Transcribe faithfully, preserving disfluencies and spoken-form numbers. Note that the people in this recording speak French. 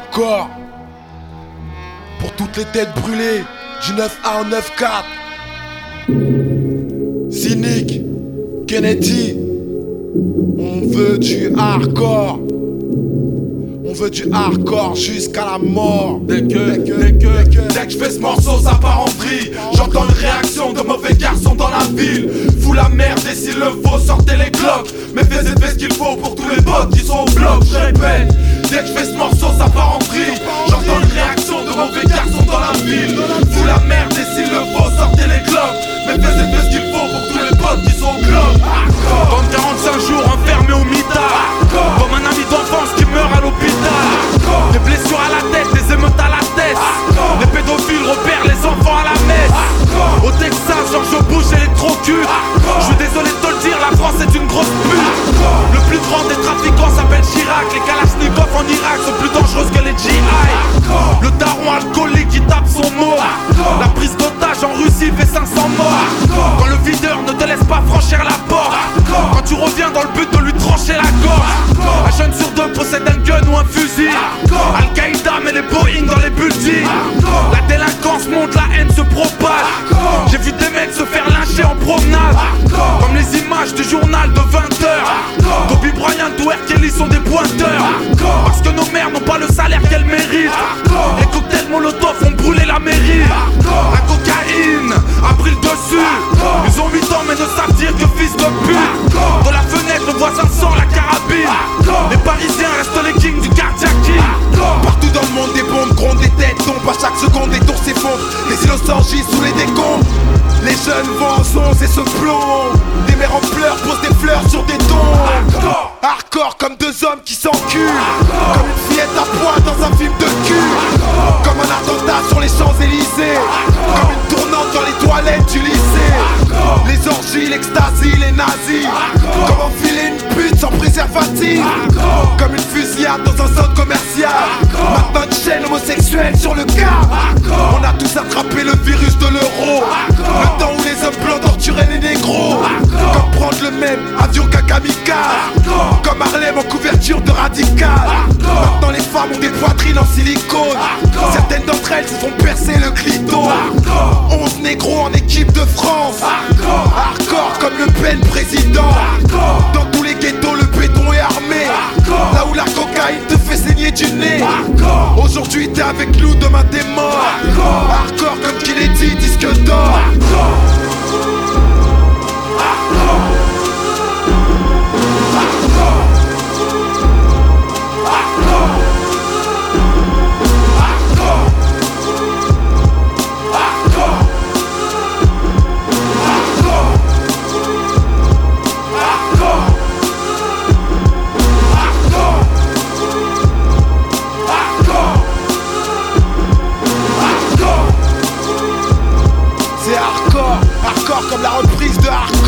hardcore. Pour toutes les têtes brûlées du neuf un au neuf quatre. Cynic, Kennedy. On veut du hardcore. On veut du hardcore jusqu'à la mort. Dès que, dès que, dès que, dès que je fais ce morceau, ça part en vrille. J'entends une réaction de mauvais garçons dans la ville. Fous la merde et s'il le faut, sortez les glocks. Mais faites ce qu'il faut pour tous les bots qui sont au bloc. Je répète, dès que je fais ce morceau, ça part en vrille. J'entends une réaction de mauvais garçons dans la ville. Fous la merde et s'il le faut, sortez les glocks. Mais faites ce qu'il faut pour tous les bots qui sont au bloc. Dans quarante-cinq jours enfermé au mitard. Comme un ami d'enfance qui meurt à l'hôpital. Des blessures à la tête, des émeutes à la tête. Les pédophiles repèrent les enfants à la messe. Au Texas, George Bush électrocute. Je suis désolé de te le dire, la France est une grosse pute. Le plus grand des trafiquants s'appelle Chirac. Les Kalachnikov en Irak sont plus dangereuses que les G I. Le daron alcoolique qui tape son mot. La prise d'otage en Russie fait cinq cents morts. Quand le videur ne te laisse pas franchir la porte. Quand tu reviens dans le but de lui trancher la gorge. Un jeune sur deux possède un gun ou un fusil. Al-Qaïda met les Boeing dans les buildings. La délinquance monte, la haine se propage. J'ai vu des mecs se faire lyncher en promenade. Comme les images du journal de vingt heures. Kobe Bryant ou R. Kelly sont des pointeurs. Parce que nos mères n'ont pas le salaire qu'elles méritent. Les cocktails Molotov ont brûlé la mairie. La cocaïne a pris le dessus. Ils ont huit ans mais ne savent dire que fils de pute. De la fenêtre le voisin sort la carabine. Les Parisiens restent les kings du quartier king. Partout dans le monde des bombes grondent, des têtes tombent. À chaque seconde des tours s'effondrent. Les silos s'enregistrent sous les décombres. Les jeunes vont en zonze et se plombent. Des mères en pleurs posent des fleurs sur des tombes. Hardcore comme deux hommes qui s'enculent. Comme une fillette à poids dans un film de cul. Comme un attentat sur les Champs-Élysées. Comme une tournante dans les toilettes du lycée. Les orgies, l'extasie, les nazis. Comme enfiler une pute sans préservatif. Comme une fusillade dans un centre commercial. Maintenant une chaîne homosexuelle sur le cas. On a tous attrapé le virus de l'euro. Le temps où les hommes blancs torturaient les négros. Comme prendre le même avion qu'un kamikaze. Comme Harlem en couverture de radical. Maintenant les femmes ont des poitrines en silicone. Certaines d'entre elles se font percer le clito. Onze négros en équipe de France. Hardcore comme Le Pen président. Dans tous les ghettos le béton est armé. Là où la cocaïne te fait saigner du nez. Aujourd'hui t'es avec nous, demain t'es mort. Hardcore comme Kennedy, disque d'or. Hardcore comme la reprise de hardcore.